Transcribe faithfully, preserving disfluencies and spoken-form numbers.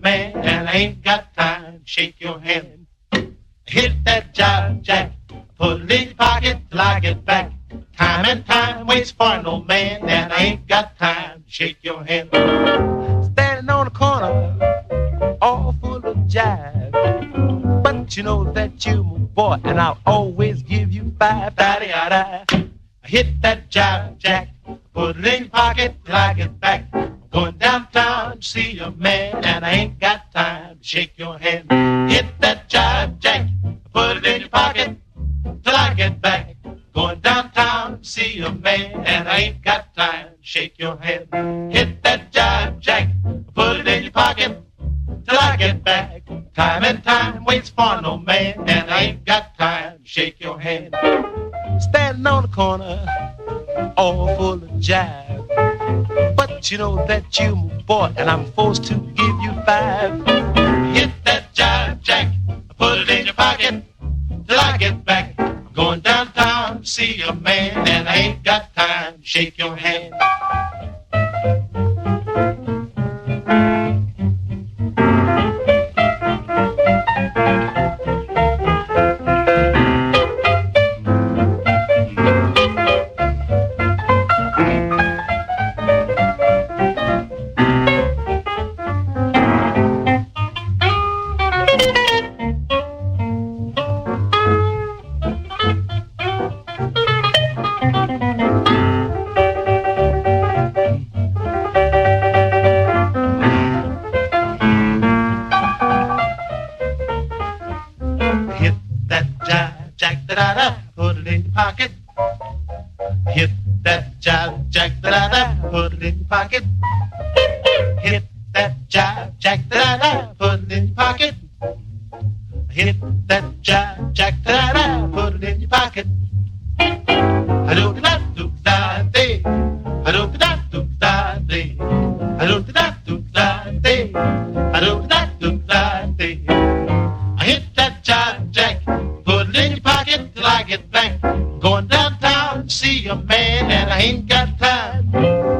man and I ain't got time to shake your hand. Hit that jive jack, put it in your pocket till I get back. Time and time waits for no man and I ain't got time to shake your hand. Standing on the corner, all full of jive, but you know that you my boy and I'll always give you five. Da-da-da-da. Hit that jive jack, put it in your pocket till I get back. I'm going downtown to see your man and I ain't got time to shake your hand. Hit that jive jack, put it in your pocket till I get back. Going downtown to see your man and I ain't got time to shake your hand. Hit that jive jack, put it in your pocket till I get back. Time and time waits for no man and I ain't got time to shake your hand. Standing on the corner, all full of jive, but you know that you my boy and I'm forced to give you five. Hit that jive jack, put it in your pocket till I get back. I'm going downtown to see your man and I ain't got time to shake your hand. Put it in your pocket. Hit that jive jack, da-da-da, put it in your pocket. Hit that jive jack, da-da-da, put it in your pocket. Hit that jive jack, da-da-da, put it in your pocket. Ha-do-da-da-do-da-day, ha-do-da-da-do-da-day, ha-do-da-da-do-da-day, ha-do-da-da-do-da-day. I hit that jive jack, put it in your pocket till I get back. Going downtown to see a man and I ain't got time.